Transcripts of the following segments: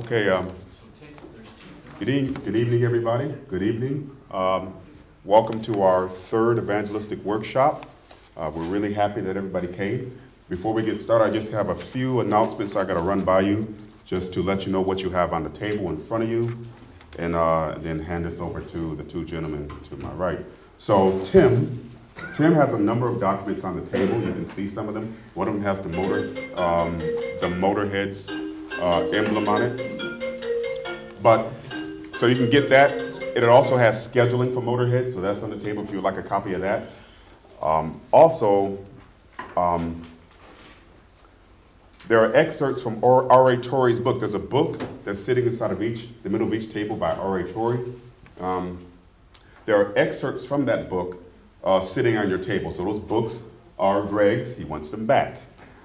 Okay, good evening, everybody. Good evening. Welcome to our third evangelistic workshop. We're really happy that everybody came. Before we get started, I just have a few announcements I got to run by you, just to let you know what you have on the table in front of you, and then hand this over to the two gentlemen to my right. So Tim has a number of documents on the table. You can see some of them. One of them has the Motorhead's emblem on it. But so you can get that. It also has scheduling for Motorhead, so that's on the table if you would like a copy of that. There are excerpts from R.A. Torrey's book. There's a book that's sitting inside of the middle of each table by R.A. Torrey. There are excerpts from that book sitting on your table. So those books are Greg's. He wants them back.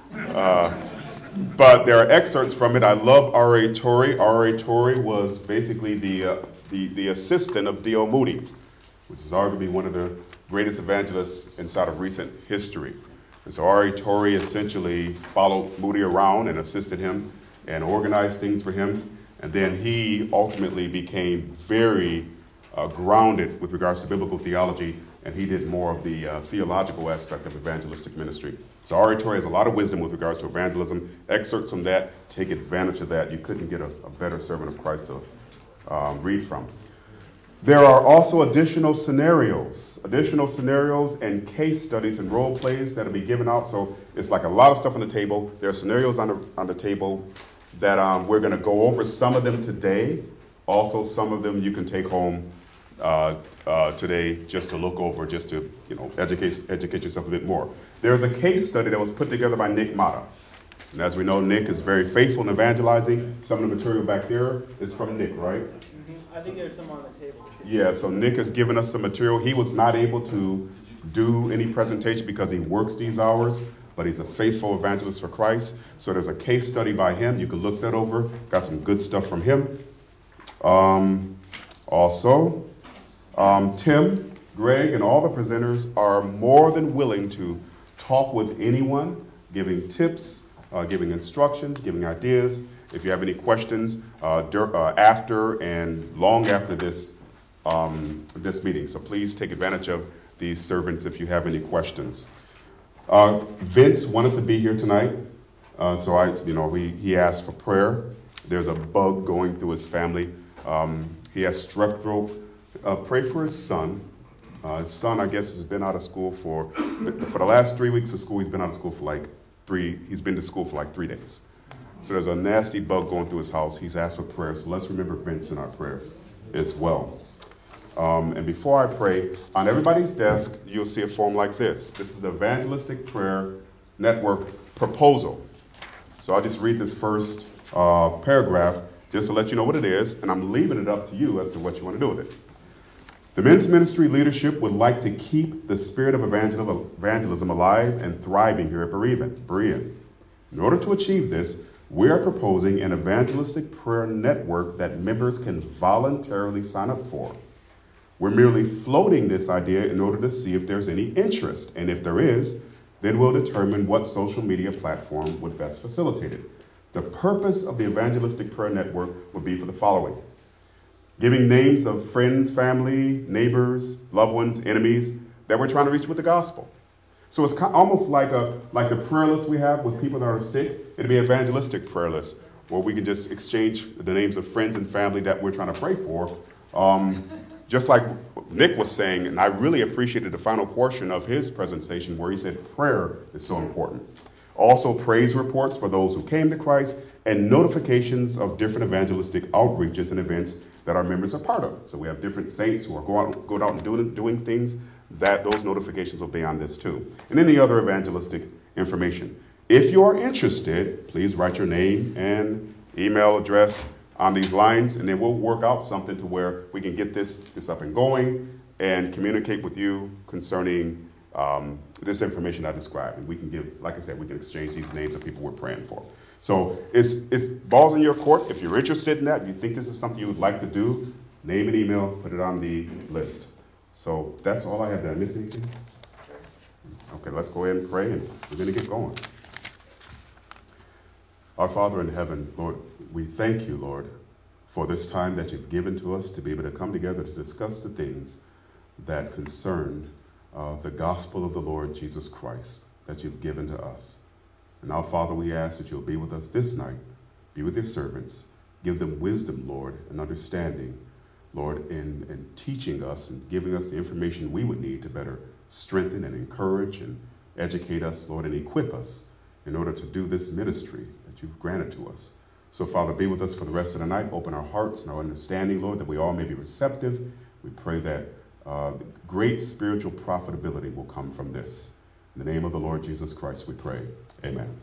But there are excerpts from it. I love R.A. Torrey. R.A. Torrey was basically the assistant of D.L. Moody, which is arguably one of the greatest evangelists inside of recent history. And so R.A. Torrey essentially followed Moody around and assisted him and organized things for him. And then he ultimately became very grounded with regards to biblical theology, and he did more of the theological aspect of evangelistic ministry. So R.A. Torrey has a lot of wisdom with regards to evangelism. Excerpts from that, take advantage of that. You couldn't get a better servant of Christ to read from. There are also additional scenarios and case studies and role plays that will be given out. So it's like a lot of stuff on the table. There are scenarios on the table that we're going to go over some of them today. Also, some of them you can take home today just to look over, just to educate yourself a bit more. There's a case study that was put together by Nick Mata. And as we know, Nick is very faithful in evangelizing. Some of the material back there is from Nick, right? I think there's some on the table. Yeah, so Nick has given us some material. He was not able to do any presentation because he works these hours, but he's a faithful evangelist for Christ. So there's a case study by him. You can look that over. Got some good stuff from him. Tim, Greg, and all the presenters are more than willing to talk with anyone, giving tips, giving instructions, giving ideas. If you have any questions after and long after this meeting, so please take advantage of these servants if you have any questions. Vince wanted to be here tonight, so he asked for prayer. There's a bug going through his family. He has strep throat. Pray for his son. His son, I guess, has been out of school for the last 3 weeks of school. He's been out of school for he's been to school for 3 days. So there's a nasty bug going through his house. He's asked for prayer. So let's remember Vince in our prayers as well. And before I pray, on everybody's desk, you'll see a form like this. This is the Evangelistic Prayer Network proposal. So I'll just read this first paragraph just to let you know what it is, and I'm leaving it up to you as to what you want to do with it. The men's ministry leadership would like to keep the spirit of evangelism alive and thriving here at Berean. In order to achieve this, we are proposing an evangelistic prayer network that members can voluntarily sign up for. We're merely floating this idea in order to see if there's any interest, and if there is, then we'll determine what social media platform would best facilitate it. The purpose of the evangelistic prayer network would be for the following: giving names of friends, family, neighbors, loved ones, enemies that we're trying to reach with the gospel. So it's almost like the prayer list we have with people that are sick. It'd be evangelistic prayer list where we can just exchange the names of friends and family that we're trying to pray for. Just like Nick was saying, and I really appreciated the final portion of his presentation where he said prayer is so important. Also, praise reports for those who came to Christ and notifications of different evangelistic outreaches and events that our members are part of. So we have different saints who are going out and doing things, that those notifications will be on this too. And any other evangelistic information. If you are interested, please write your name and email address on these lines, and then we'll work out something to where we can get this up and going and communicate with you concerning this information I described. And we can give, like I said, we can exchange these names of people we're praying for. So it's balls in your court. If you're interested in that, you think this is something you would like to do, name and email, put it on the list. So that's all I have. Did I miss anything? Okay, let's go ahead and pray, and we're going to get going. Our Father in heaven, Lord, we thank you, Lord, for this time that you've given to us to be able to come together to discuss the things that concern the gospel of the Lord Jesus Christ that you've given to us. And now, Father, we ask that you'll be with us this night, be with your servants, give them wisdom, Lord, and understanding, Lord, in teaching us and giving us the information we would need to better strengthen and encourage and educate us, Lord, and equip us in order to do this ministry that you've granted to us. So, Father, be with us for the rest of the night. Open our hearts and our understanding, Lord, that we all may be receptive. We pray that great spiritual profitability will come from this. In the name of the Lord Jesus Christ, we pray. Amen.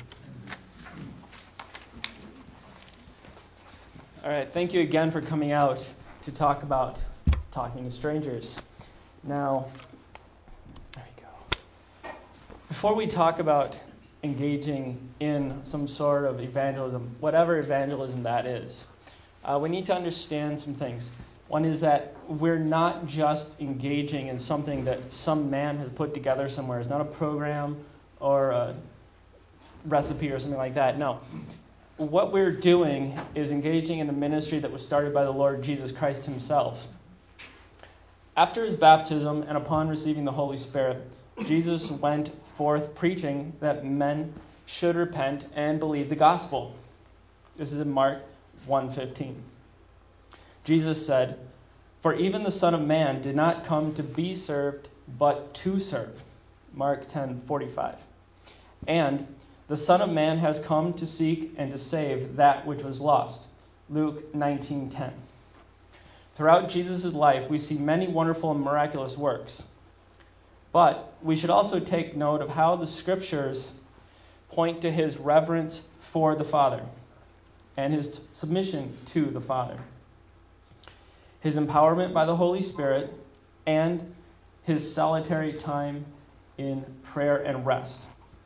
All right, thank you again for coming out to talk about talking to strangers. Now, there we go. Before we talk about engaging in some sort of evangelism, whatever evangelism that is, we need to understand some things. One is that we're not just engaging in something that some man has put together somewhere. It's not a program or a recipe or something like that. No. What we're doing is engaging in the ministry that was started by the Lord Jesus Christ himself. After his baptism and upon receiving the Holy Spirit, Jesus went forth preaching that men should repent and believe the gospel. This is in Mark 1:15. Jesus said, "For even the Son of Man did not come to be served, but to serve." Mark 10:45. And the Son of Man has come to seek and to save that which was lost. Luke 19:10. Throughout Jesus' life, we see many wonderful and miraculous works. But we should also take note of how the Scriptures point to his reverence for the Father and his submission to the Father, his empowerment by the Holy Spirit, and his solitary time in prayer and rest.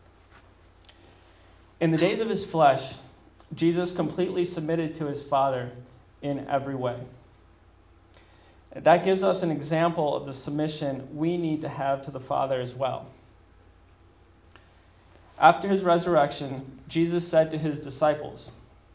In the days of his flesh, Jesus completely submitted to his Father in every way. That gives us an example of the submission we need to have to the Father as well. After his resurrection, Jesus said to his disciples,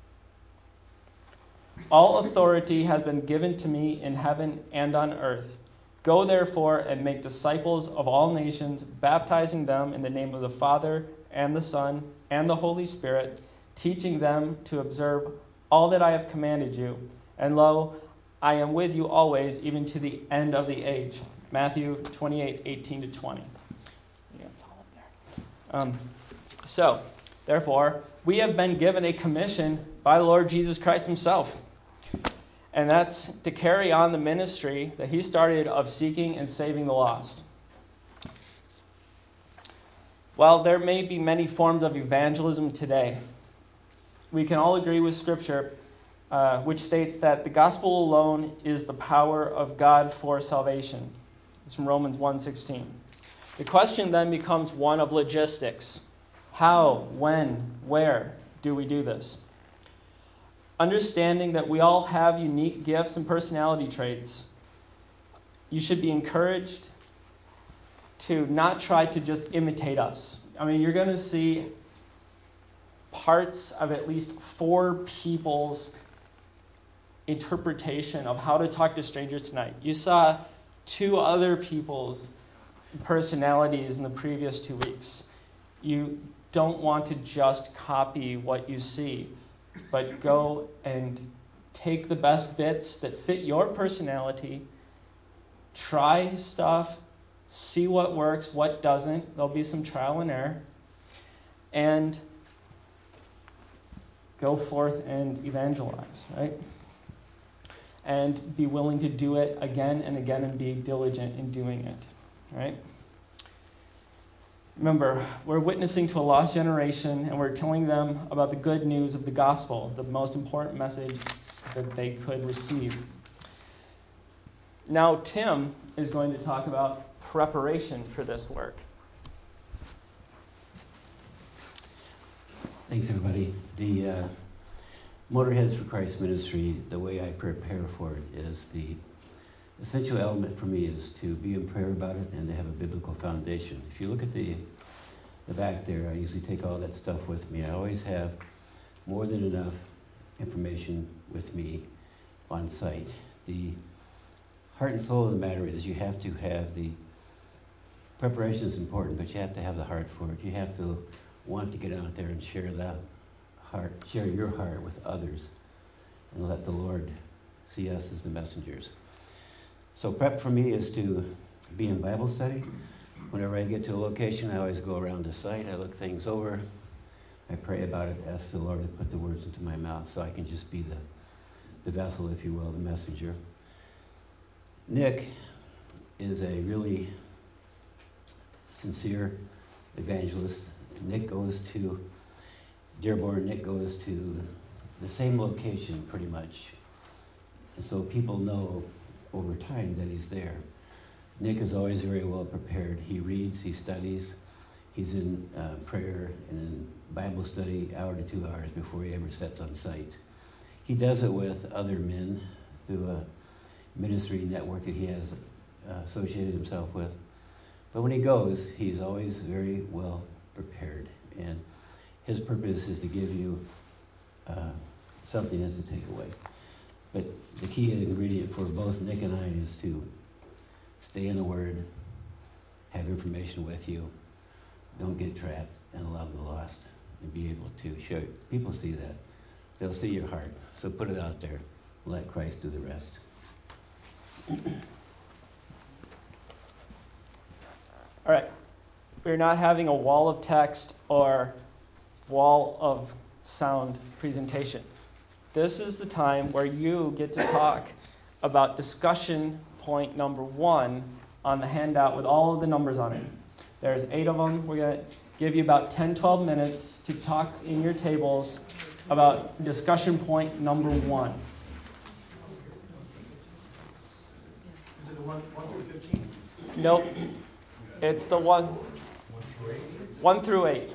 "All authority has been given to me in heaven and on earth. Go therefore and make disciples of all nations, baptizing them in the name of the Father and the Son and the Holy Spirit, teaching them to observe all that I have commanded you. And lo, I am with you always, even to the end of the age." Matthew 28:18-20. Yeah, it's all up there. So, therefore, we have been given a commission by the Lord Jesus Christ himself. And that's to carry on the ministry that he started of seeking and saving the lost. While there may be many forms of evangelism today, we can all agree with Scripture, which states that the gospel alone is the power of God for salvation. It's from Romans 1:16. The question then becomes one of logistics. How, when, where do we do this? Understanding that we all have unique gifts and personality traits, you should be encouraged to not try to just imitate us. I mean, you're going to see parts of at least 4 people's interpretation of how to talk to strangers tonight. You saw 2 other people's personalities in the previous 2 weeks. You don't want to just copy what you see, but go and take the best bits that fit your personality, try stuff, see what works, what doesn't. There'll be some trial and error, and go forth and evangelize, right? And be willing to do it again and again and be diligent in doing it, right? Remember, we're witnessing to a lost generation, and we're telling them about the good news of the gospel, the most important message that they could receive. Now, Tim is going to talk about preparation for this work. Thanks, everybody. The Motorheads for Christ ministry, the way I prepare for it is the essential element for me is to be in prayer about it and to have a biblical foundation. If you look at the back there, I usually take all that stuff with me. I always have more than enough information with me on site. The heart and soul of the matter is you have to have the preparation is important, but you have to have the heart for it. You have to want to get out there and share your heart with others, and let the Lord see us as the messengers. So prep for me is to be in Bible study. Whenever I get to a location, I always go around the site. I look things over. I pray about it, ask the Lord to put the words into my mouth so I can just be the vessel, if you will, the messenger. Nick is a really sincere evangelist. Nick goes to Dearborn. Nick goes to the same location pretty much. And so people know over time that he's there. Nick is always very well prepared. He reads, he studies, he's in prayer and in Bible study hour to 2 hours before he ever sets on site. He does it with other men through a ministry network that he has associated himself with. But when he goes, he's always very well prepared. And his purpose is to give you something as a takeaway. But the key ingredient for both Nick and I is to stay in the Word, have information with you, don't get trapped, and love the lost, and be able to show people see that. They'll see your heart. So put it out there. Let Christ do the rest. All right. We're not having a wall of text or wall of sound presentation. This is the time where you get to talk about discussion point number 1 on the handout with all of the numbers on it. There's 8 of them. We're going to give you about 10-12 minutes to talk in your tables about discussion point number 1. Is it the 1 through 15? Nope. It's the 1 through 8.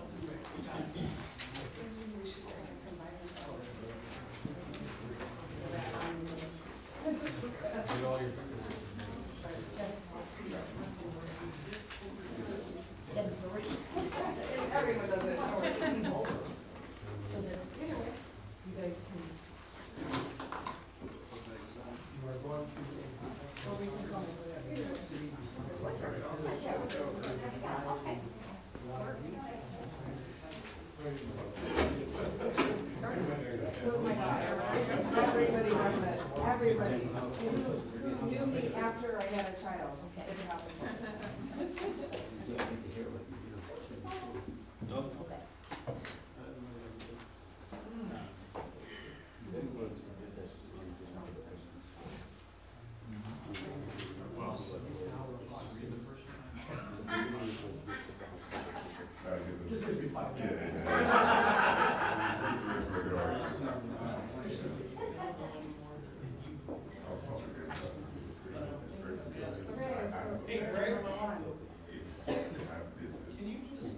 Everyone does it. So that either way, you guys can. You are going to. Or we can come over there. Either way. Yeah, okay. With my daughter. Everybody does it. Everybody. Who knew me after I had a child. Okay. It happened. Okay. Just gives me 5 minutes. Okay, so scenario number 1. Can you just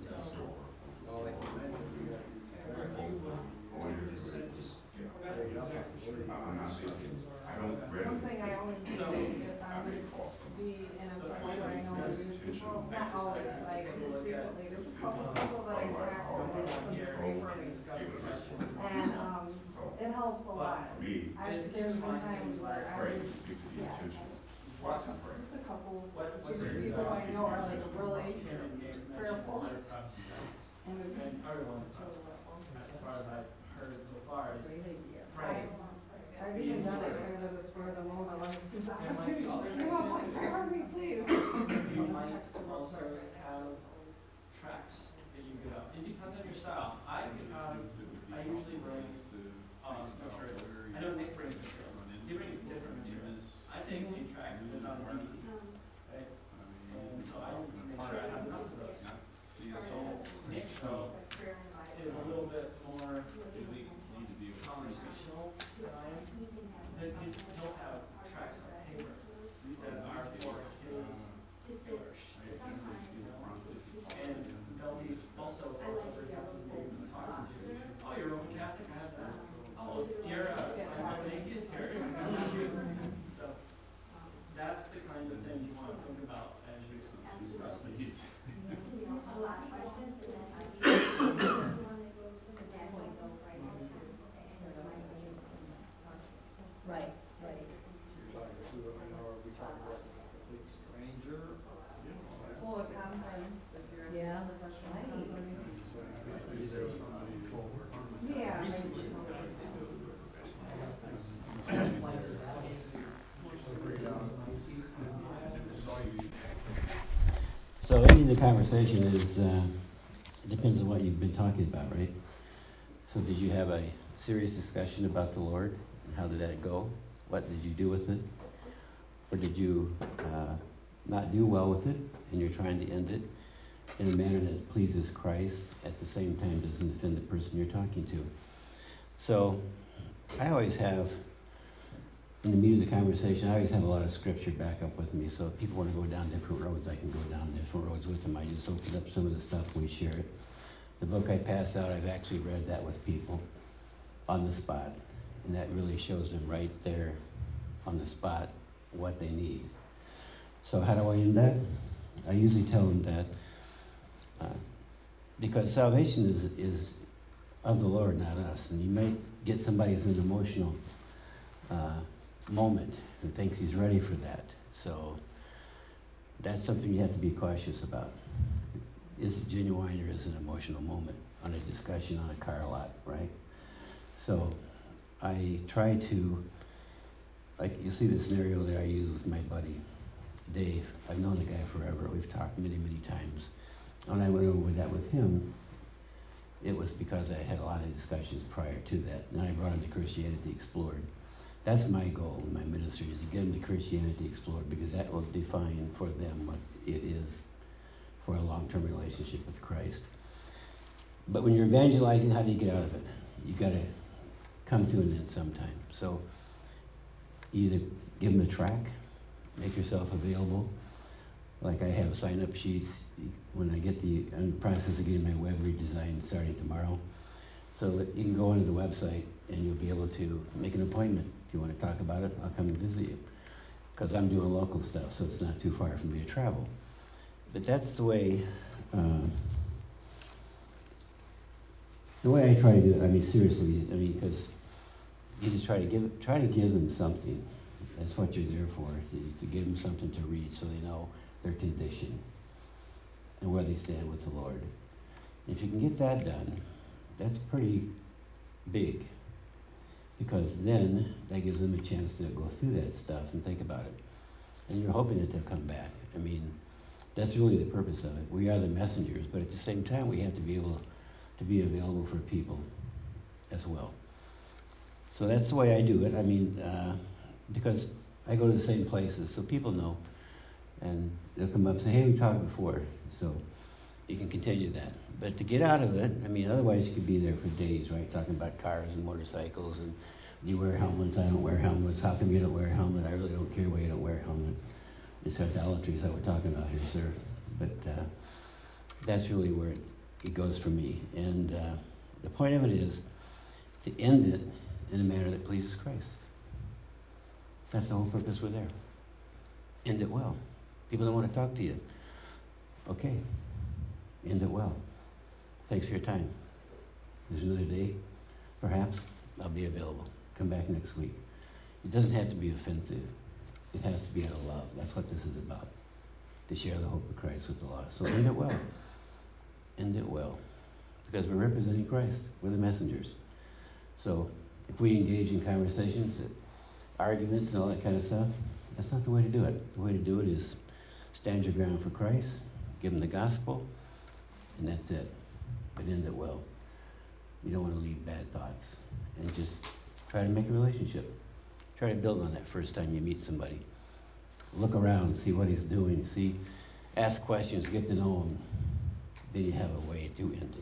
One thing I always do if I'm going to be in a place where I know there's people, not always, but I do frequently, there's a couple people that I text and pray for me. And it helps a lot. There's been times where I just, just a couple strategic people I know are like really prayerful. And it's really helpful. as far as I've heard so far, is Right. I've even done it kind of at a spur of the moment, like this opportunity just came up, like pray for me, please. you might also have tracks that you give out. It depends on your style. I usually bring materials. I know Nick brings materials. He brings different materials. I take a track that's on DVD, right? And so I use So ending the conversation is, it depends on what you've been talking about, right? So did you have a serious discussion about the Lord? And how did that go? What did you do with it? Or did you not do well with it, and you're trying to end it in a manner that pleases Christ, at the same time doesn't offend the person you're talking to? So I always have, in the meat of the conversation, I always have a lot of scripture back up with me. So if people want to go down different roads, I can go down different roads with them. I just open up some of the stuff and we share it. The book I pass out, I've actually read that with people on the spot. And that really shows them right there on the spot what they need. So how do I end that? I usually tell them that because salvation is of the Lord, not us. And you may get somebody who's in an emotional moment and thinks he's ready for that. So that's something you have to be cautious about. Is it genuine or is it an emotional moment on a discussion on a car lot, right? So I try to, like you see the scenario that I use with my buddy Dave. I've known the guy forever. We've talked many, many times. When I went over that with him, it was because I had a lot of discussions prior to that. And I brought him to Christianity Explored. That's my goal in my ministry, is to get them to Christianity Explored, because that will define for them what it is for a long-term relationship with Christ. But when you're evangelizing, how do you get out of it? You got to come to an end sometime. So either give them a track, make yourself available. Like I have sign-up sheets when I get I'm in the process of getting my web redesigned starting tomorrow. So that you can go onto the website and you'll be able to make an appointment. If you want to talk about it, I'll come and visit you. Because I'm doing local stuff, so it's not too far for me to travel. But that's the way I try to do it. I mean, seriously, because you just try to give them something. That's what you're there for, to give them something to read so they know their condition and where they stand with the Lord. If you can get that done, that's pretty big, because then that gives them a chance to go through that stuff and think about it. And you're hoping that they'll come back. I mean, that's really the purpose of it. We are the messengers, but at the same time, we have to be able to be available for people as well. So that's the way I do it. I mean, because I go to the same places, so people know. And they'll come up and say, hey, we talked before. So you can continue that. But to get out of it, I mean, otherwise you could be there for days, right? Talking about cars and motorcycles, and do you wear helmets? I don't wear helmets. How come you don't wear a helmet? I really don't care why you don't wear a helmet. It's idolatry is what we're talking about here, sir. But that's really where it goes for me. And the point of it is to end it in a manner that pleases Christ. That's the whole purpose we're there. End it well. People don't want to talk to you. Okay. End it well. Thanks for your time. There's another day, perhaps. I'll be available. Come back next week. It doesn't have to be offensive. It has to be out of love. That's what this is about. To share the hope of Christ with the lost. So end it well. End it well. Because we're representing Christ. We're the messengers. So if we engage in conversations, arguments and all that kind of stuff, that's not the way to do it. The way to do it is stand your ground for Christ, give them the gospel, and that's it. But end it well. You don't want to leave bad thoughts. And just try to make a relationship. Try to build on that first time you meet somebody. Look around, see what he's doing, ask questions, get to know him. Then you have a way to end it.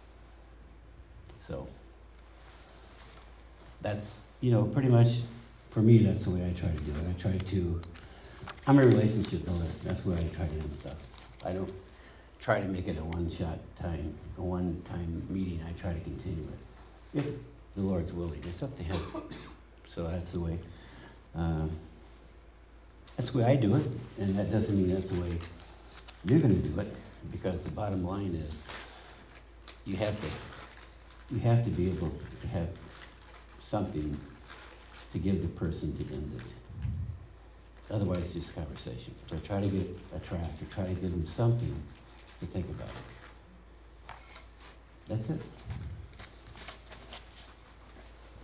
So that's, pretty much, for me, that's the way I try to do it. I'm a relationship builder. That's where I try to end stuff. I don't try to make it a one-time meeting. I try to continue it. If the Lord's willing. It's up to him. So that's the way. That's the way I do it. And that doesn't mean that's the way you're going to do it. Because the bottom line is you have to be able to have something to give the person to end it. Otherwise, it's just conversation. So try to get a track, to try to give them something to think about it. That's it.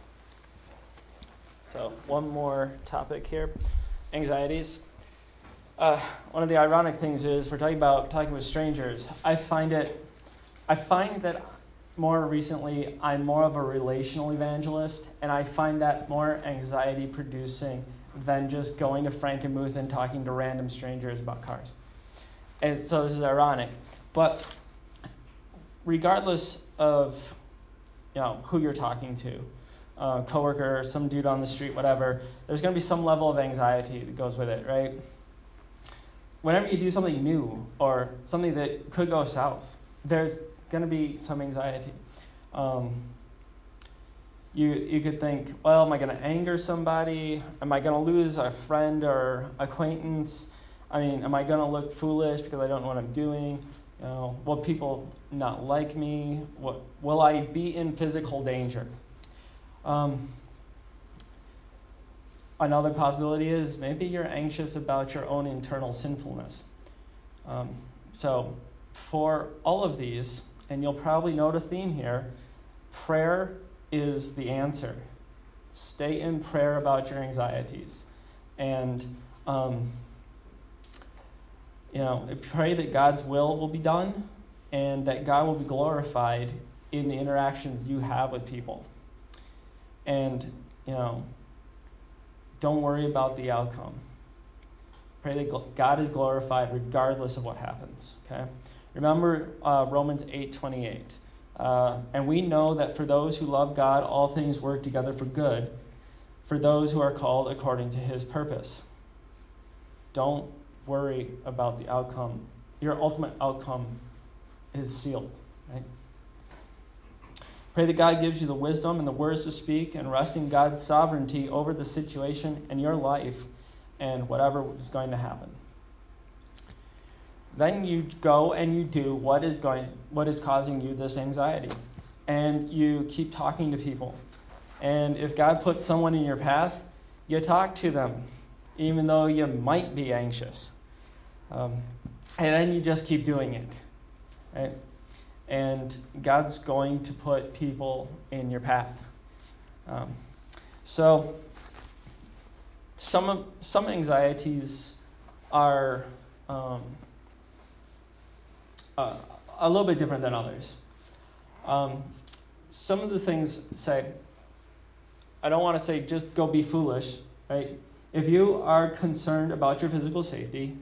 So one more topic here. Anxieties. one of the ironic things is we're talking about talking with strangers. I find that more recently I'm more of a relational evangelist, and I find that more anxiety producing than just going to Frankenmuth and talking to random strangers about cars. And so this is ironic, but regardless of who you're talking to, coworker, some dude on the street, whatever, there's going to be some level of anxiety that goes with it, right? Whenever you do something new or something that could go south, there's going to be some anxiety. You could think, well, am I going to anger somebody? Am I going to lose a friend or acquaintance? I mean, am I going to look foolish because I don't know what I'm doing? Will people not like me? Will I be in physical danger? Another possibility is maybe you're anxious about your own internal sinfulness. So for all of these, and you'll probably note a theme here, prayer is the answer. Stay in prayer about your anxieties. And pray that God's will be done and that God will be glorified in the interactions you have with people. And, don't worry about the outcome. Pray that God is glorified regardless of what happens. Okay? Remember Romans 8:28. And we know that for those who love God, all things work together for good, for those who are called according to his purpose. Don't worry about the outcome. Your ultimate outcome is sealed. Right? Pray that God gives you the wisdom and the words to speak, and rest in God's sovereignty over the situation in your life and whatever is going to happen. Then you go and you do what is causing you this anxiety. And you keep talking to people. And if God puts someone in your path, you talk to them, even though you might be anxious. And then you just keep doing it. Right? And God's going to put people in your path. So some anxieties are a little bit different than others. Some of the things say, I don't want to say just go be foolish, right? If you are concerned about your physical safety,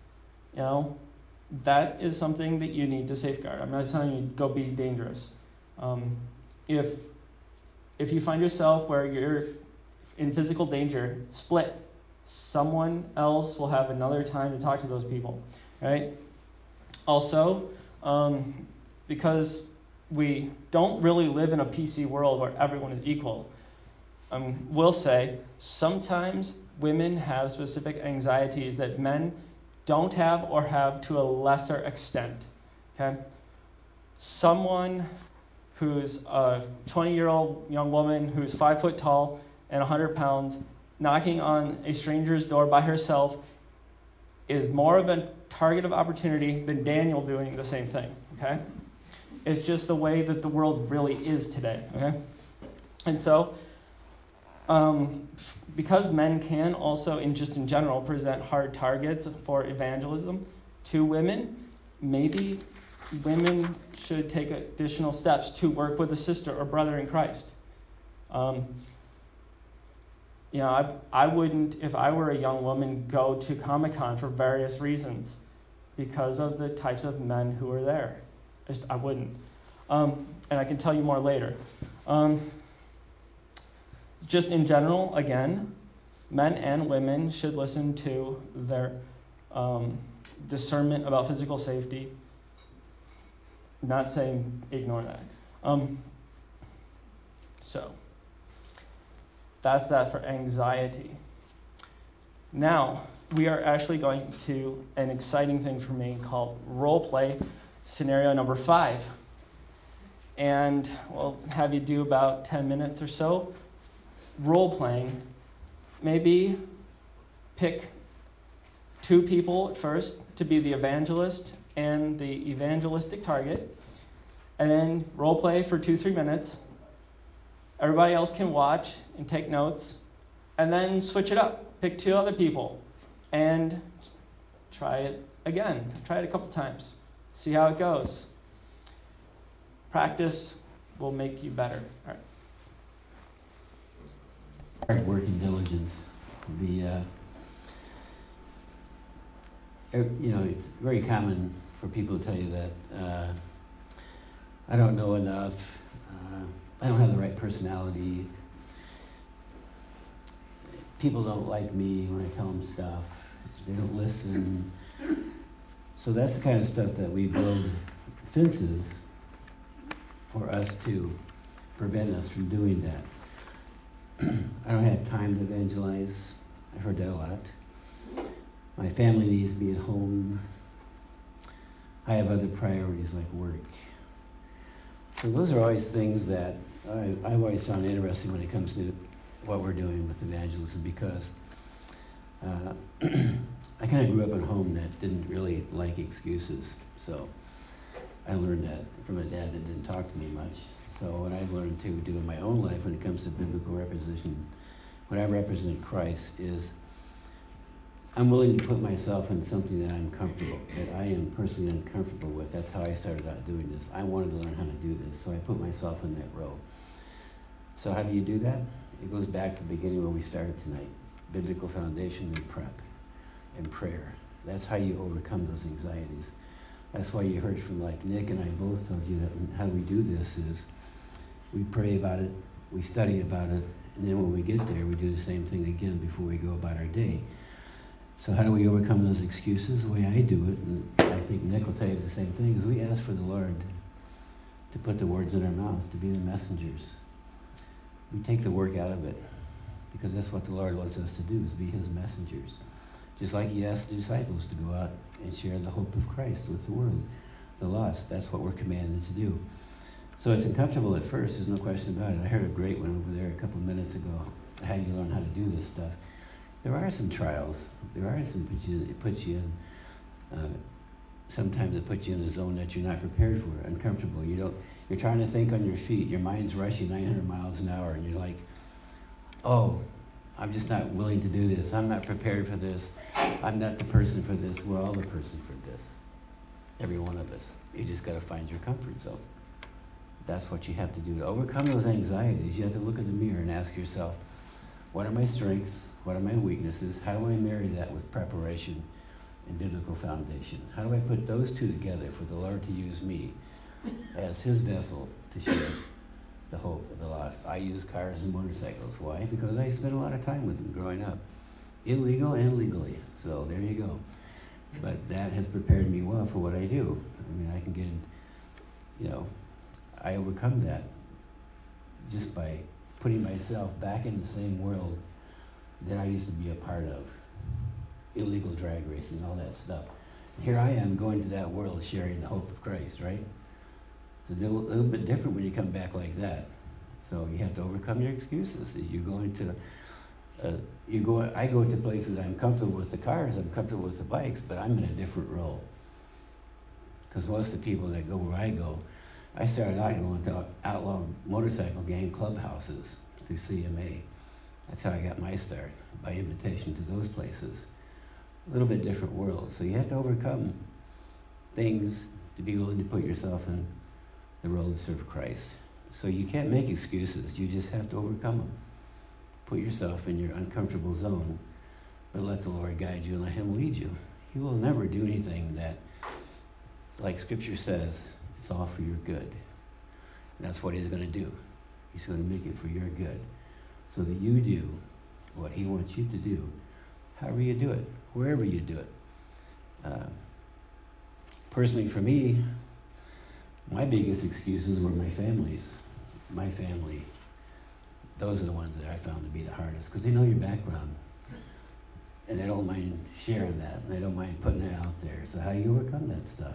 that is something that you need to safeguard. I'm not telling you go be dangerous. If you find yourself where you're in physical danger, split. Someone else will have another time to talk to those people, right? Also, because we don't really live in a PC world where everyone is equal, we'll say sometimes women have specific anxieties that men don't have or have to a lesser extent. Okay? Someone who's a 20-year-old young woman who's 5 foot tall and 100 pounds knocking on a stranger's door by herself is more of a target of opportunity than Daniel doing the same thing. Okay? It's just the way that the world really is today. Okay? And so, because men can also, in general, present hard targets for evangelism to women, maybe women should take additional steps to work with a sister or brother in Christ. I wouldn't, if I were a young woman, go to Comic-Con for various reasons because of the types of men who are there. I wouldn't. And I can tell you more later. Just in general, again, men and women should listen to their discernment about physical safety. Not saying ignore that. So, that's that for anxiety. Now, we are actually going to an exciting thing for me called role play scenario number 5. And we'll have you do about 10 minutes or so role playing. Maybe pick 2 people at first to be the evangelist and the evangelistic target, and then role play for 2-3 minutes. Everybody else can watch and take notes, and then switch it up. Pick 2 other people and try it again. Try it a couple times. See how it goes. Practice will make you better. All right. Hard work and diligence. It's very common for people to tell you that I don't know enough. I don't have the right personality. People don't like me when I tell them stuff. They don't listen. So that's the kind of stuff that we build fences for us to prevent us from doing that. I don't have time to evangelize. I've heard that a lot. My family needs to be at home. I have other priorities like work. So those are always things that I've always found interesting when it comes to what we're doing with evangelism, because I kind of grew up in a home that didn't really like excuses. So I learned that from a dad that didn't talk to me much. So what I've learned to do in my own life when it comes to biblical representation, when I represent Christ, is I'm willing to put myself in something that I'm comfortable, that I am personally uncomfortable with. That's how I started out doing this. I wanted to learn how to do this, so I put myself in that role. So how do you do that? It goes back to the beginning where we started tonight. Biblical foundation and prep and prayer. That's how you overcome those anxieties. That's why you heard from like Nick and I both told you that how we do this is we pray about it, we study about it, and then when we get there, we do the same thing again before we go about our day. So how do we overcome those excuses? The way I do it, and I think Nick will tell you the same thing, is we ask for the Lord to put the words in our mouth, to be the messengers. We take the work out of it, because that's what the Lord wants us to do, is be his messengers. Just like he asked the disciples to go out and share the hope of Christ with the world, the lost. That's what we're commanded to do. So it's uncomfortable at first, there's no question about it. I heard a great one over there a couple minutes ago, how you learn how to do this stuff. There are some trials. There are some it puts you in. Sometimes it puts you in a zone that you're not prepared for, uncomfortable. You're trying to think on your feet. Your mind's rushing 900 miles an hour, and you're like, oh, I'm just not willing to do this. I'm not prepared for this. I'm not the person for this. We're all the person for this. Every one of us. You just got to find your comfort zone. That's what you have to do. To overcome those anxieties, you have to look in the mirror and ask yourself, what are my strengths? What are my weaknesses? How do I marry that with preparation and biblical foundation? How do I put those two together for the Lord to use me as his vessel to share the hope of the lost? I use cars and motorcycles. Why? Because I spent a lot of time with them growing up. Illegal and legally. So there you go. But that has prepared me well for what I do. I mean, I can get, I overcome that just by putting myself back in the same world that I used to be a part of. Illegal drag racing, all that stuff. Here I am going to that world sharing the hope of Christ, right? It's a little bit different when you come back like that. So you have to overcome your excuses. As you're going to, I go to places I'm comfortable with the cars, I'm comfortable with the bikes, but I'm in a different role. Because most of the people that go where I go, I started out going to outlaw motorcycle gang clubhouses through CMA. That's how I got my start, by invitation to those places. A little bit different world. So you have to overcome things to be willing to put yourself in the role to serve Christ. So you can't make excuses. You just have to overcome them. Put yourself in your uncomfortable zone, but let the Lord guide you and let him lead you. He will never do anything that, like Scripture says, it's all for your good. And that's what he's going to do. He's going to make it for your good, so that you do what he wants you to do, however you do it, wherever you do it. Personally, for me, my biggest excuses were my families. My family, those are the ones that I found to be the hardest, because they know your background, and they don't mind sharing that, and they don't mind putting that out there. So how do you overcome that stuff?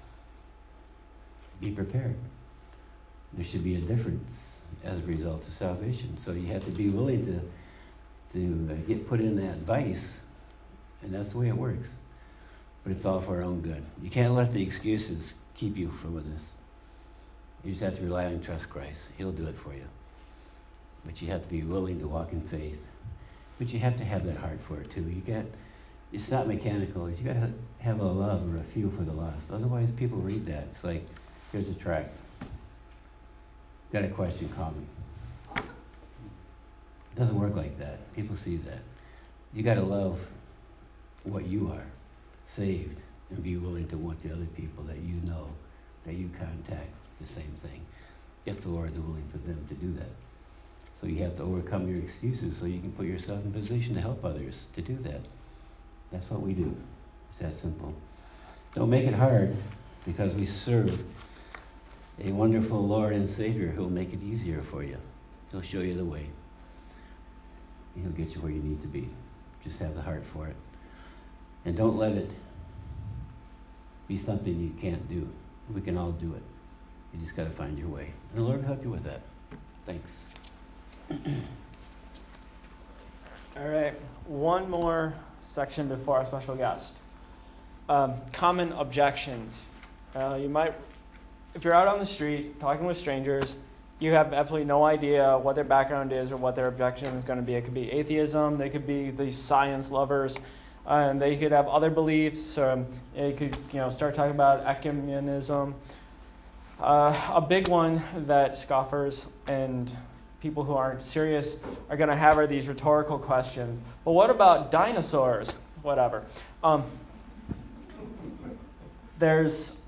Be prepared. There should be a difference as a result of salvation. So you have to be willing to get put in that vice, and that's the way it works. But it's all for our own good. You can't let the excuses keep you from this. You just have to rely and trust Christ. He'll do it for you. But you have to be willing to walk in faith. But you have to have that heart for it too. it's not mechanical. You got to have a love or a feel for the lost. Otherwise, people read that. It's like, here's a tract. Got a question, call me. It doesn't work like that. People see that. You got to love what you are, saved, and be willing to want the other people that you know, that you contact the same thing, if the Lord is willing for them to do that. So you have to overcome your excuses so you can put yourself in position to help others to do that. That's what we do. It's that simple. Don't make it hard, because we serve a wonderful Lord and Savior who will make it easier for you. He'll show you the way. And He'll get you where you need to be. Just have the heart for it. And don't let it be something you can't do. We can all do it. You just got to find your way. And the Lord will help you with that. Thanks. All right, one more section before our special guest. Common objections. You might, if you're out on the street talking with strangers, you have absolutely no idea what their background is or what their objection is going to be. It could be atheism, they could be these science lovers, and they could have other beliefs. It could, start talking about ecumenism. A big one that scoffers and people who aren't serious are going to have are these rhetorical questions. Well, what about dinosaurs? Whatever. There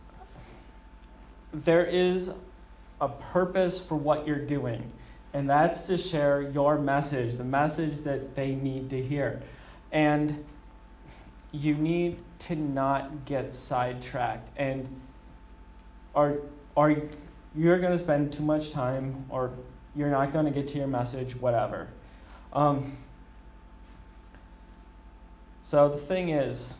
is a purpose for what you're doing, and that's to share your message, the message that they need to hear. And you need to not get sidetracked, or you're going to spend too much time, or you're not going to get to your message, whatever. So the thing is,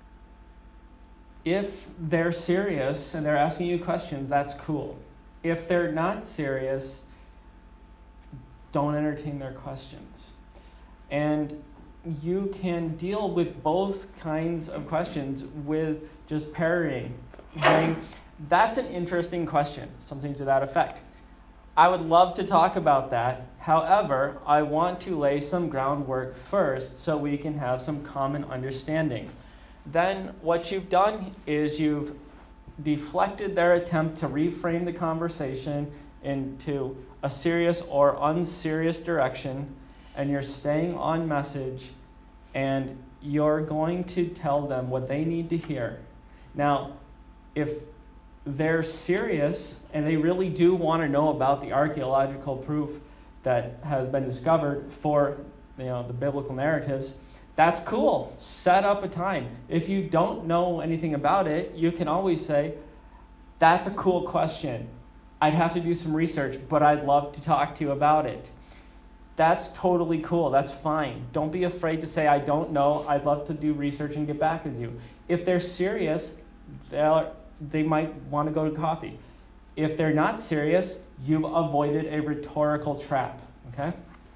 if they're serious and they're asking you questions, that's cool. If they're not serious, don't entertain their questions. And you can deal with both kinds of questions with just parroting, saying, that's an interesting question, something to that effect. I would love to talk about that. However, I want to lay some groundwork first so we can have some common understanding. Then what you've done is you've deflected their attempt to reframe the conversation into a serious or unserious direction, and you're staying on message, and you're going to tell them what they need to hear. Now, if they're serious and they really do want to know about the archaeological proof that has been discovered for the biblical narratives, that's cool. Set up a time. If you don't know anything about it, you can always say, that's a cool question. I'd have to do some research, but I'd love to talk to you about it. That's totally cool. That's fine. Don't be afraid to say, I don't know. I'd love to do research and get back with you. If they're serious, they might want to go to coffee. If they're not serious, you've avoided a rhetorical trap. Okay?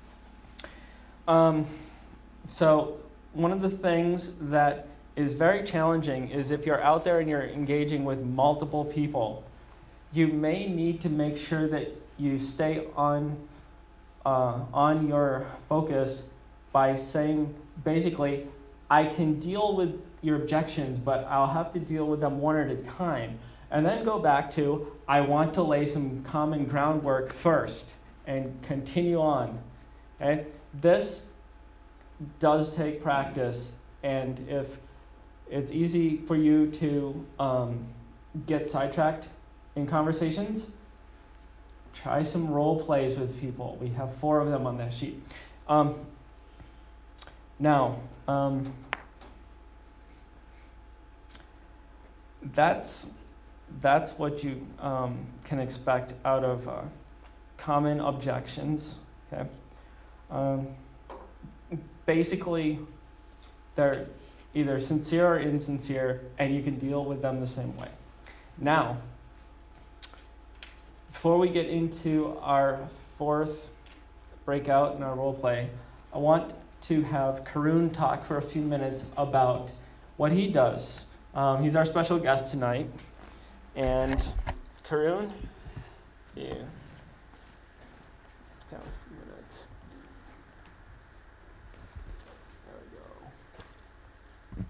So one of the things that is very challenging is if you're out there and you're engaging with multiple people, you may need to make sure that you stay on your focus by saying, basically, I can deal with your objections, but I'll have to deal with them one at a time. And then go back to, I want to lay some common groundwork first and continue on. Okay? This does take practice, and if it's easy for you to get sidetracked in conversations, try some role plays with people. We have 4 of them on that sheet. Now, that's what you can expect out of common objections. Okay. Basically, they're either sincere or insincere, and you can deal with them the same way. Now, before we get into our 4th breakout in our role play, I want to have Karun talk for a few minutes about what he does. He's our special guest tonight. And Karun, yeah. Down a few minutes. There we go.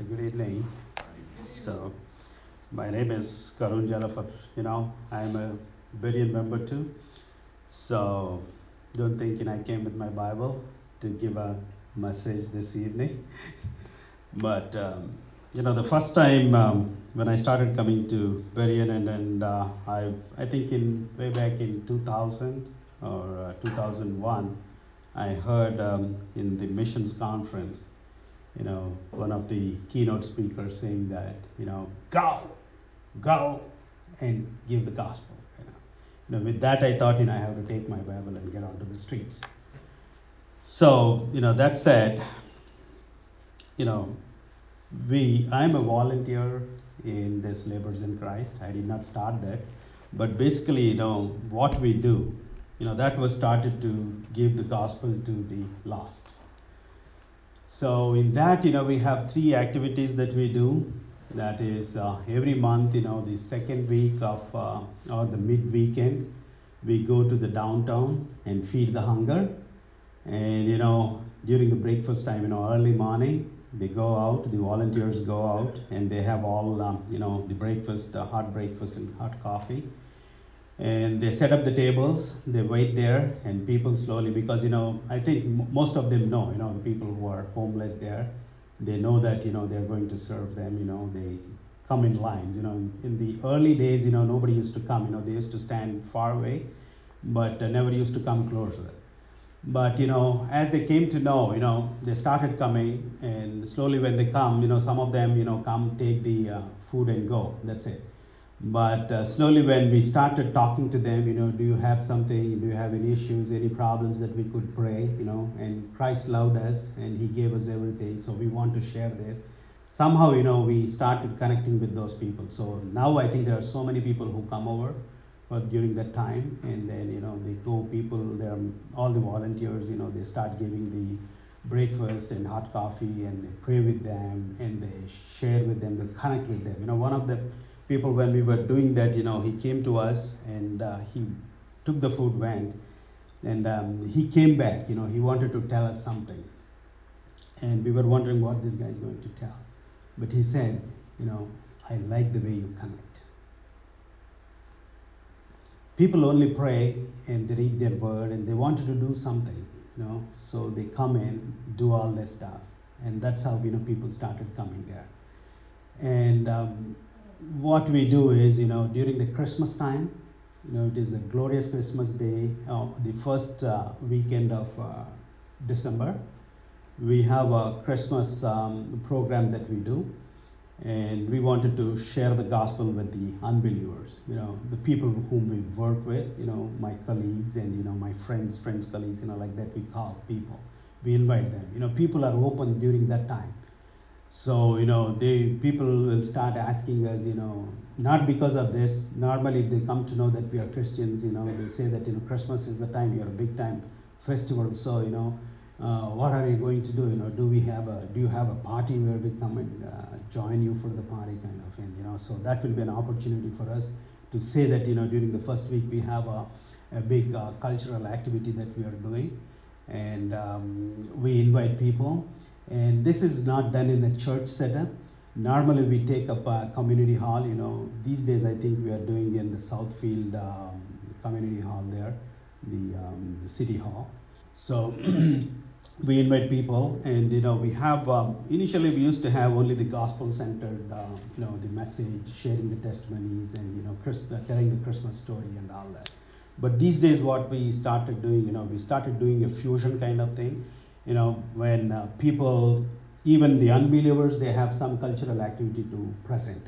good evening. So, my name is Karun Jalafar. I'm a Berean member too. So, don't think I came with my Bible to give a message this evening. But, the first time when I started coming to Berean, and I think way back in 2000 or 2001, I heard in the missions conference, one of the keynote speakers saying that, go and give the gospel. With that I thought, I have to take my Bible and get onto the streets. So, that said, I'm a volunteer in this Laborers in Christ. I did not start that, but basically, what we do, that was started to give the gospel to the lost. So in that, we have 3 activities that we do. That is every month, the second week of or the mid-weekend, we go to the downtown and feed the hunger. And during the breakfast time, early morning, they go out. The volunteers go out, and they have all the breakfast, hot breakfast and hot coffee. And they set up the tables, they wait there, and people slowly, because I think most of them know, the people who are homeless there, they know that they're going to serve them. They come in lines. In the early days, nobody used to come. They used to stand far away, but never used to come closer. But as they came to know, they started coming, and slowly when they come, some of them come, take the food and go. That's it. But slowly when we started talking to them, do you have something, do you have any issues, any problems that we could pray, and Christ loved us and he gave us everything, so we want to share this. Somehow, we started connecting with those people. So now I think there are so many people who come over during that time, and then, they go, all the volunteers, they start giving the breakfast and hot coffee, and they pray with them, and they share with them, they connect with them. One of the people, when we were doing that, he came to us, and he took the food, went, and he came back. He wanted to tell us something, and we were wondering what this guy is going to tell. But he said, I like the way you connect. People only pray and they read their word, and they wanted to do something, so they come in, do all this stuff, and that's how people started coming there. And what we do is, during the Christmas time, it is a glorious Christmas day, the first weekend of December. We have a Christmas program that we do, and we wanted to share the gospel with the unbelievers, the people whom we work with, my colleagues and, my friends, colleagues, like that we call people. We invite them. People are open during that time. So, people will start asking us, not because of this. Normally, if they come to know that we are Christians, they say that, Christmas is the time, you're a big time festival. So, what are you going to do? Do you have a party where we come and join you for the party kind of thing? So that will be an opportunity for us to say that, during the first week we have a big cultural activity that we are doing, and we invite people. And this is not done in a church setup. Normally we take up a community hall. These days I think we are doing in the Southfield community hall there, the city hall. So we invite people, and we have initially we used to have only the gospel-centered, the message, sharing the testimonies, and telling the Christmas story and all that. But these days, what we started doing, we started doing a fusion kind of thing. When people, even the unbelievers, they have some cultural activity to present.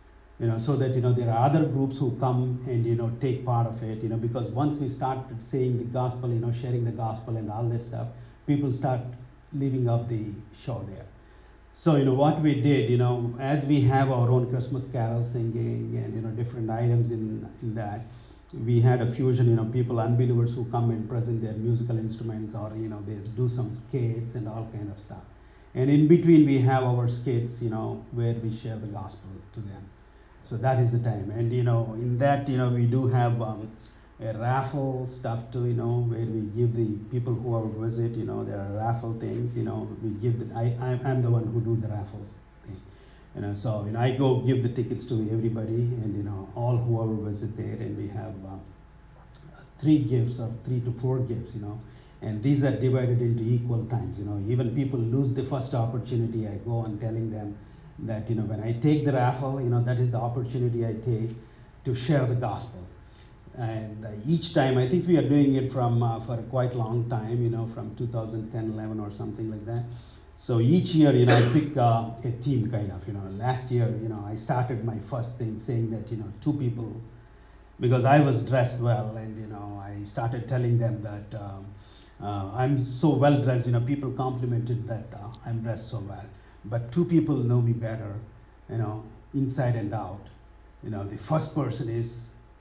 So that there are other groups who come and take part of it. Because once we started saying the gospel, sharing the gospel and all this stuff, people start leaving up the show there. So what we did, as we have our own Christmas carol singing and different items in that, we had a fusion. People, unbelievers who come and present their musical instruments, or they do some skits and all kind of stuff. And in between we have our skits, where we share the gospel to them. So that is the time. And in that, we do have a raffle stuff too, where we give the people who are visit, there are raffle things, we give I'm the one who do the raffles thing. So I go give the tickets to everybody, and all whoever visit there, and we have 3 gifts or 3 to 4 gifts, and these are divided into equal times. Even people lose the first opportunity. I go on telling them that when I take the raffle, that is the opportunity I take to share the gospel. And each time, I think we are doing it for a quite long time, from 2010, 11 or something like that. So each year, I pick a theme kind of. Last year, I started my first thing saying that 2 people, because I was dressed well, and I started telling them that I'm so well dressed. People complimented that I'm dressed so well, but 2 people know me better, inside and out. The first person is,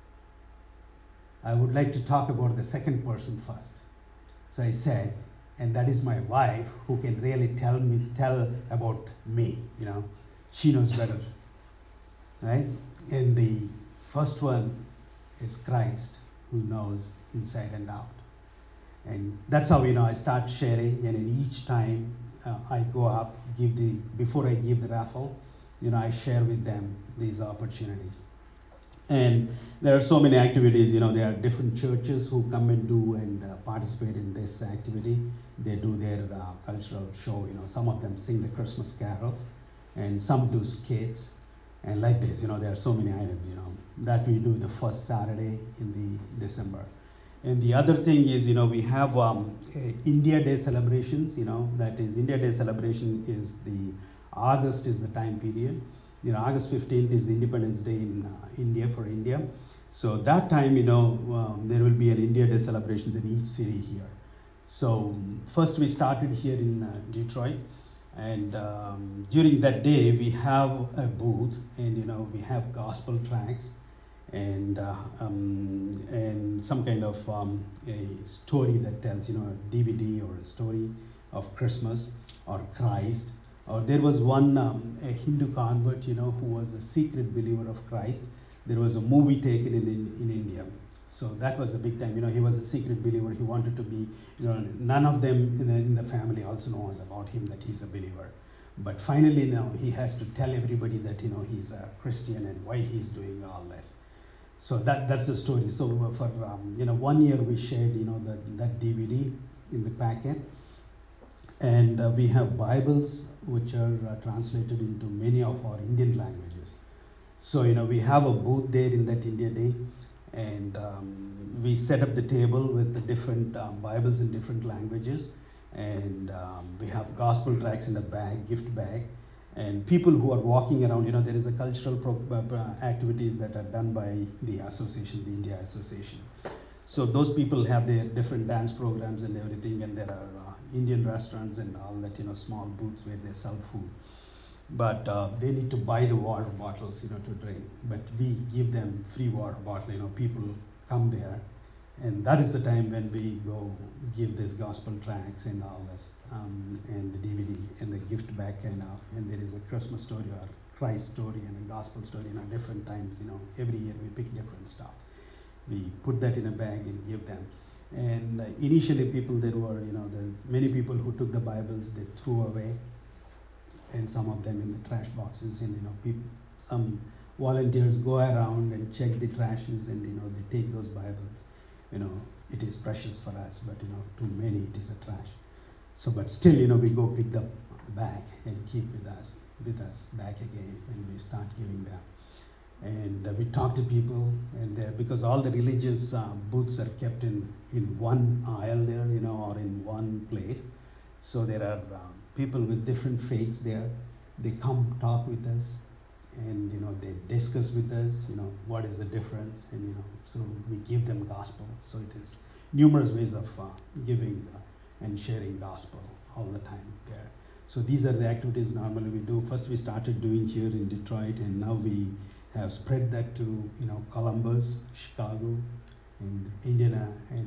I would like to talk about the second person first. So I said, and that is my wife, who can really tell about me. She knows better, right? And the first one is Christ, who knows inside and out. And that's how I start sharing. And in each time I go up, before I give the raffle, I share with them these opportunities. And there are so many activities. There are different churches who come and do and participate in this activity. They do their cultural show. Some of them sing the Christmas carols, and some do skates. And like this, there are so many items, that we do the first Saturday in the December. And the other thing is, we have India Day celebrations. That is, India Day celebration is August is the time period. August 15th is the Independence Day in India, for India. So that time, there will be an India Day celebrations in each city here. So first we started here in Detroit, and during that day we have a booth, and we have gospel tracts, and some kind of a story that tells a DVD or a story of Christmas or Christ. Or there was one a Hindu convert, who was a secret believer of Christ. There was a movie taken in India. So that was a big time. He was a secret believer. He wanted to be, none of them in the family also knows about him that he's a believer. But finally now he has to tell everybody that, he's a Christian and why he's doing all this. So that's the story. So for 1 year we shared, that DVD in the packet. And we have Bibles which are translated into many of our Indian languages. So we have a booth there in that India Day, and we set up the table with the different Bibles in different languages, and we have gospel tracts in a bag, gift bag, and people who are walking around. There is a cultural activities that are done by the association, the India Association. So those people have their different dance programs and everything, and there are Indian restaurants and all that, small booths where they sell food. But they need to buy the water bottles, to drink. But we give them free water bottle. People come there, and that is the time when we go give this gospel tracts and all this, and the DVD and the gift bag kind of. And there is a Christmas story or Christ story and a gospel story. Different times, every year we pick different stuff. We put that in a bag and give them. And initially there were, many people who took the Bibles, they threw away, and some of them in the trash boxes. And, some volunteers go around and check the trashes, and, they take those Bibles. It is precious for us, but, to many it is a trash. So, but still, we go pick the bag and keep with us back again, and we start giving them. And we talk to people, and because all the religious booths are kept in one aisle there, or in one place. So there are people with different faiths there. They come talk with us, and they discuss with us, what is the difference, and so we give them gospel. So it is numerous ways of giving and sharing gospel all the time there. So these are the activities normally we do. First we started doing here in Detroit, and now we have spread that to Columbus, Chicago, and Indiana, and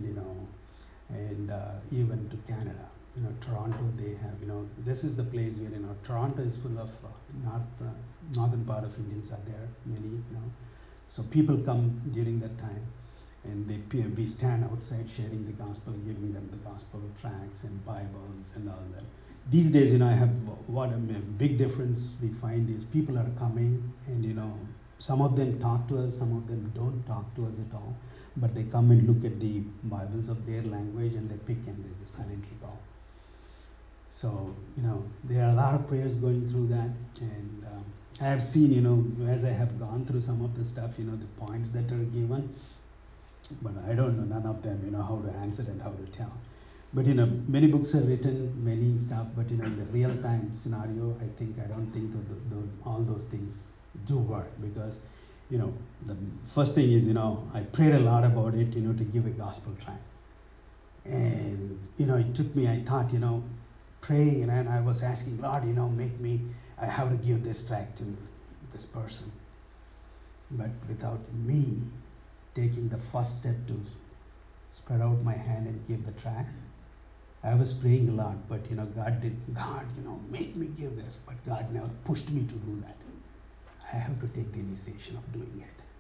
and even to Canada. Toronto, they have, this is the place where, Toronto is full of northern part of Indians are there, many, So people come during that time, and we stand outside sharing the gospel, giving them the gospel tracts and Bibles and all that. these days, I have what a big difference we find is people are coming, and some of them talk to us, some of them don't talk to us at all, but they come and look at the Bibles of their language and they pick and they just silently go. So there are a lot of prayers going through that, and I have seen as I have gone through some of the stuff, the points that are given, but I don't know none of them how to answer and how to tell. But many books are written, many stuff, but in the real time scenario, I don't think all those things do work, because the first thing is I prayed a lot about it to give a gospel tract, and it took me, I thought praying, and I was asking Lord, make me, I have to give this tract to this person, but without me taking the first step to spread out my hand and give the tract. I was praying a lot, but God, make me give this, but God never pushed me to do that. I have to take the initiation of doing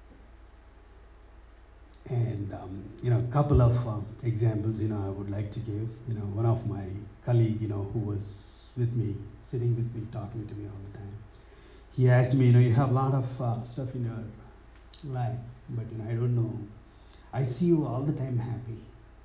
it. And a couple of examples I would like to give. One of my colleague who was with me, sitting with me, talking to me all the time, he asked me, you have a lot of stuff in your life, but I don't know, I see you all the time happy.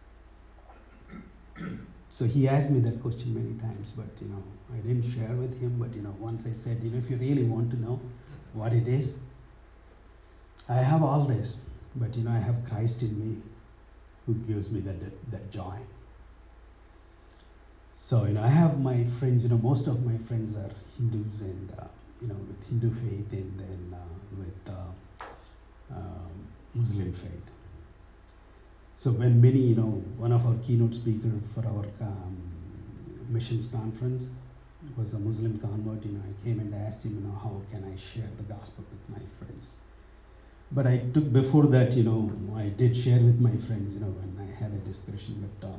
So he asked me that question many times, but I didn't share with him. But once I said, if you really want to know what it is, I have all this, but I have Christ in me, who gives me that joy. So I have my friends. Most of my friends are Hindus, and with Hindu faith, and then with Muslim faith. So when many, one of our keynote speakers for our missions conference was a Muslim convert, I came and asked him, how can I share the gospel with my friends? But before that, I did share with my friends, when I had a discussion. But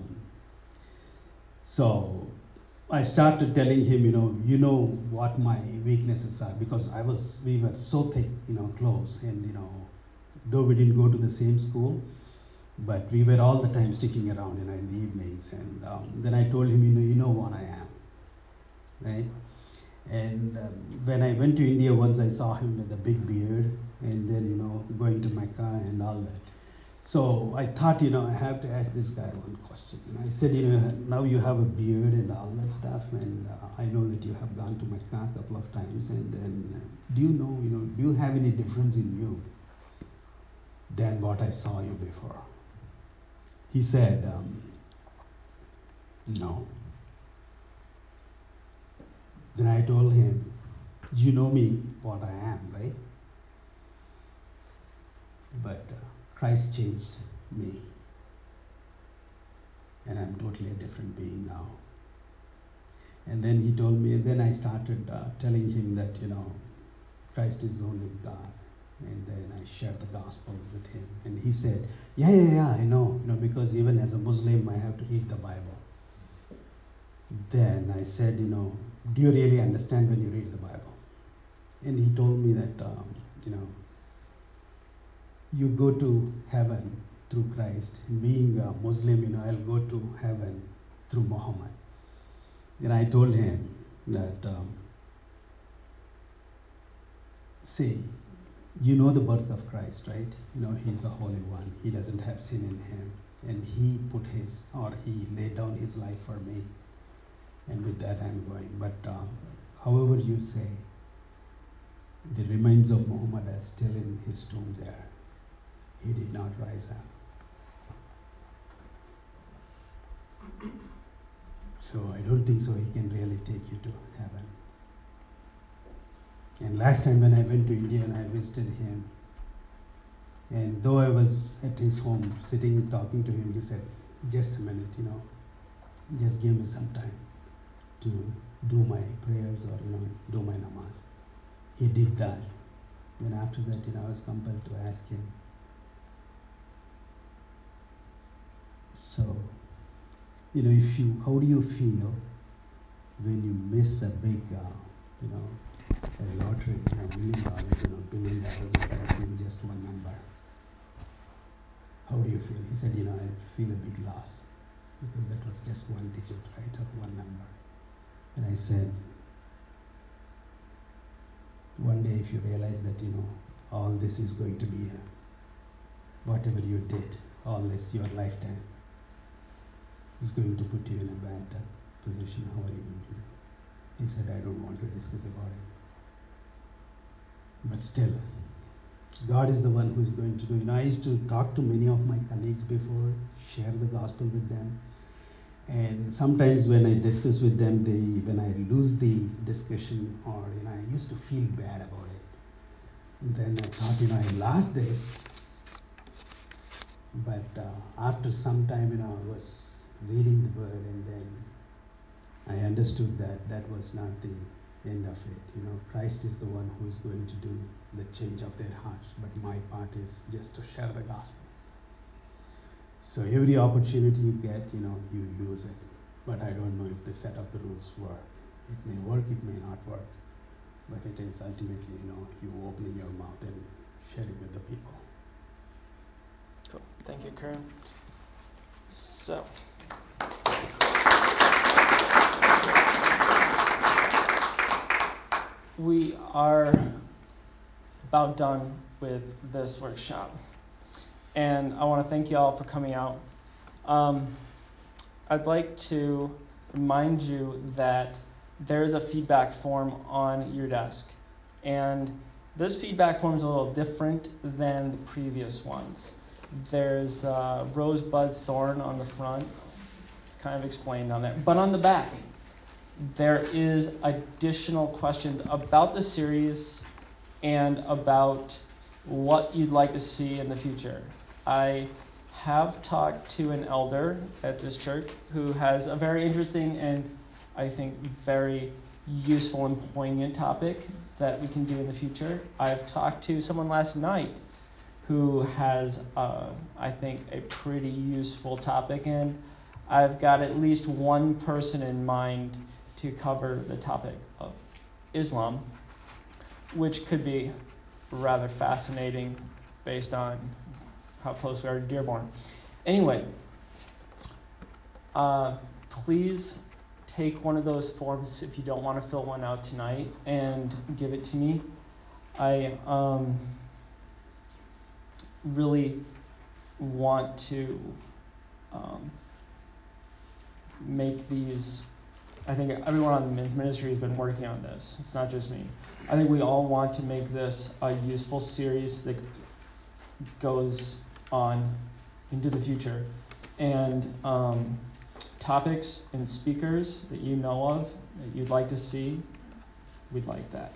so I started telling him, what my weaknesses are, because we were so thick, close, and though we didn't go to the same school, but we were all the time sticking around, in the evenings. And then I told him, you know what I am, right? And when I went to India once, I saw him with a big beard, and then going to Mecca and all that. So I thought, I have to ask this guy one question. And I said, now you have a beard and all that stuff, and I know that you have gone to Mecca a couple of times. And then, do you have any difference in you than what I saw you before? He said, no. Then I told him, you know me, what I am, right? But Christ changed me, and I'm totally a different being now. And then he told me, and then I started telling him that, Christ is only God. And then I shared the gospel with him. And he said, yeah, I know, because even as a Muslim, I have to read the Bible. Then I said, do you really understand when you read the Bible? And he told me that, you go to heaven through Christ. Being a Muslim, I'll go to heaven through Muhammad. And I told him that, see, you know the birth of Christ, right? He's the Holy One. He doesn't have sin in him. And he he laid down his life for me. And with that I'm going. But however you say, the remains of Muhammad are still in his tomb there. He did not rise up. So I don't think so he can really take you to heaven. And last time when I went to India and I visited him, and though I was at his home sitting talking to him, he said, just a minute, just give me some time to do my prayers or do my namaz. He did that. Then after that, I was compelled to ask him. So, how do you feel when you miss a big, a lottery, $1 million, $1 billion, or just one number? How do you feel? He said, I feel a big loss, because that was just one digit, right, or one number. I said, one day if you realize that, all this is going to be whatever you did, all this your lifetime is going to put you in a bad position. How are you going to do? He said, I don't want to discuss about it. But still, God is the one who is going to do. I used to talk to many of my colleagues before, share the gospel with them. And sometimes when I discuss with them, when I lose the discussion, or I used to feel bad about it. And then I thought, I lost this. But after some time, I was reading the word, and then I understood that was not the end of it. Christ is the one who is going to do the change of their hearts. But my part is just to share the gospel. So every opportunity you get, you use it. But I don't know if the set of the rules work. It may work, it may not work. But it is ultimately, you opening your mouth and sharing with the people. Cool. Thank you, Karim. So, we are about done with this workshop. And I want to thank you all for coming out. I'd like to remind you that there is a feedback form on your desk. And this feedback form is a little different than the previous ones. There's rosebud thorn on the front. It's kind of explained on there. But on the back, there is additional questions about the series and about what you'd like to see in the future. I have talked to an elder at this church who has a very interesting and I think very useful and poignant topic that we can do in the future. I've talked to someone last night who has, I think, a pretty useful topic, and I've got at least one person in mind to cover the topic of Islam, which could be rather fascinating based on how close we are to Dearborn. Anyway, please take one of those forms if you don't want to fill one out tonight and give it to me. I really want to make these. I think everyone on the men's ministry has been working on this. It's not just me. I think we all want to make this a useful series that goes on into the future. And topics and speakers that you know of, that you'd like to see, we'd like that.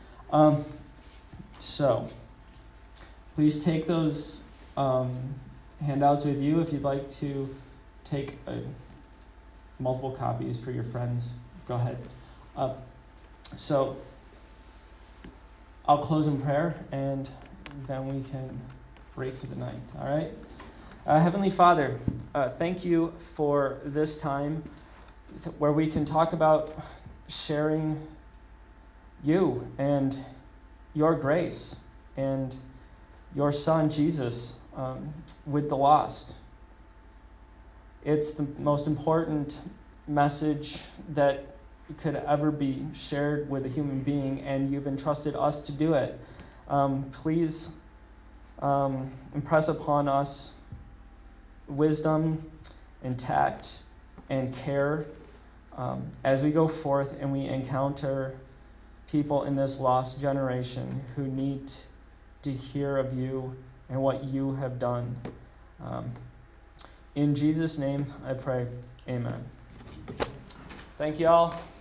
So, please take those handouts with you if you'd like to take multiple copies for your friends. Go ahead. So, I'll close in prayer, and then we can break for the night. All right? Heavenly Father, thank you for this time where we can talk about sharing you and your grace and your Son, Jesus, with the lost. It's the most important message that could ever be shared with a human being, and you've entrusted us to do it. Please impress upon us wisdom and tact and care as we go forth and we encounter people in this lost generation who need to hear of you and what you have done. In Jesus' name I pray, amen. Thank you all.